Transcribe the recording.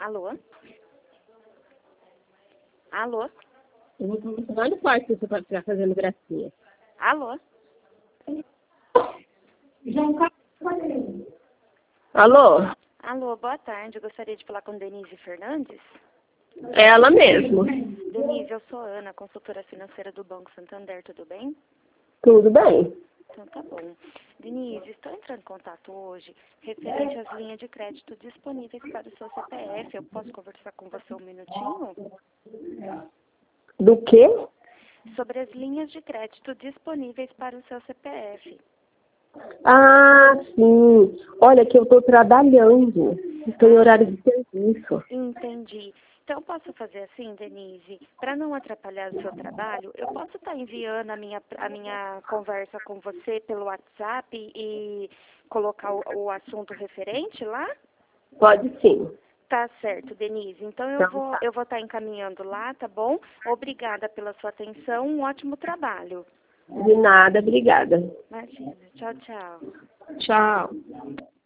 Alô? Alô? Eu vou começar lá no quarto que você pode ficar fazendo gracinha. Alô? Alô? Alô, boa tarde. Eu gostaria de falar com Denise Fernandes. É ela mesmo. Denise, eu sou Ana, consultora financeira do Banco Santander, tudo bem? Tudo bem? Então tá bom. Denise, estou entrando em contato hoje referente às linhas de crédito disponíveis para o seu CPF. Eu posso conversar com você um minutinho? Do quê? Sobre as linhas de crédito disponíveis para o seu CPF. Ah, sim. Olha que eu estou trabalhando. Estou em horário de serviço. Entendi. Então, eu posso fazer assim, Denise, para não atrapalhar o seu trabalho, eu posso estar enviando a minha conversa com você pelo WhatsApp e colocar o assunto referente lá? Pode sim. Tá certo, Denise. Então, Então tá. eu vou estar encaminhando lá, tá bom? Obrigada pela sua atenção, um ótimo trabalho. De nada, obrigada. Imagina. Tchau, tchau. Tchau.